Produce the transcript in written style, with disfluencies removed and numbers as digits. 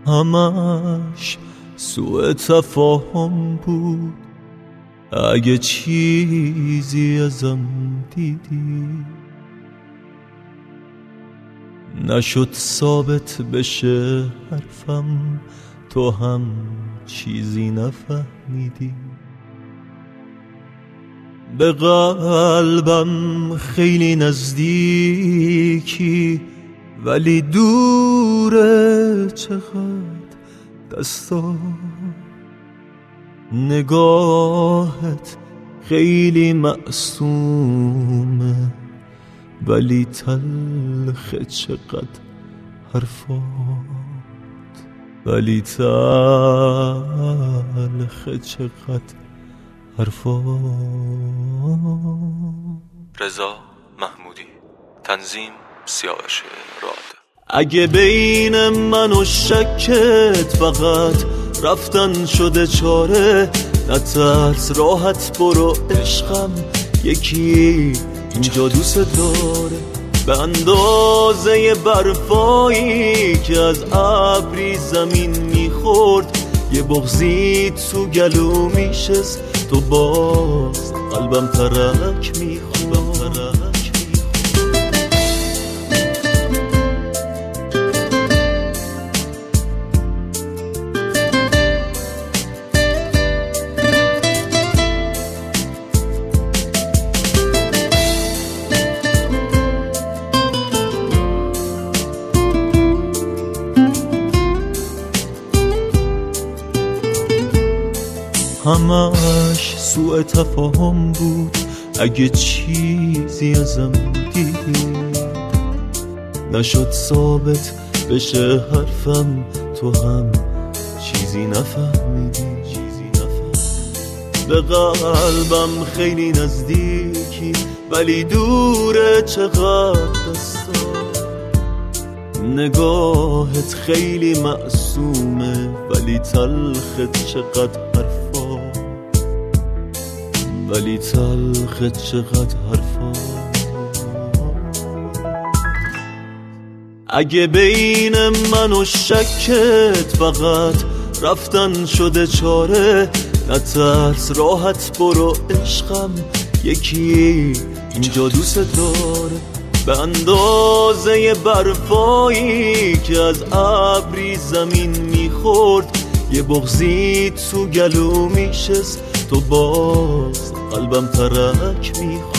همش سوء تفاهم بود. اگه چیزی ازم دیدی نشد ثابت بشه حرفم، تو هم چیزی نفهمیدی. به قلبم خیلی نزدیکی ولی دوره چقدر دستا. نگاهت خیلی معصومه ولی تلخ چقدر حرفات، ولی تلخ چقدر حرفات. رضا محمودی، تنظیم سیاوش راد. اگه بین من و شکت فقط رفتن شده چاره، نترس راحت برو عشقم، یکی اینجا دوست داره. به اندازه برفایی که از ابری زمین میخورد، یه بغضی تو گلو میشست، تو باز قلبم ترک میخورد. همش سوء تفاهم بود. اگه چیزی ازم دیدی نشد ثابت بشه حرفم، تو هم چیزی نفهمیدی. به قلبم خیلی نزدیکی ولی دوره چقدر دستا. نگاهت خیلی معصومه ولی تلخت چقدر حرفا، ولی تلخت چقدر حرفا. اگه بین من و شکت فقط رفتن شده چاره، نترس راحت برو عشقم، یکی اینجا دوست داره. به اندازه برفایی که از ابری زمین میخورد، یه بغضی تو گلو میشست، تو باز قلبم ترک میخورد.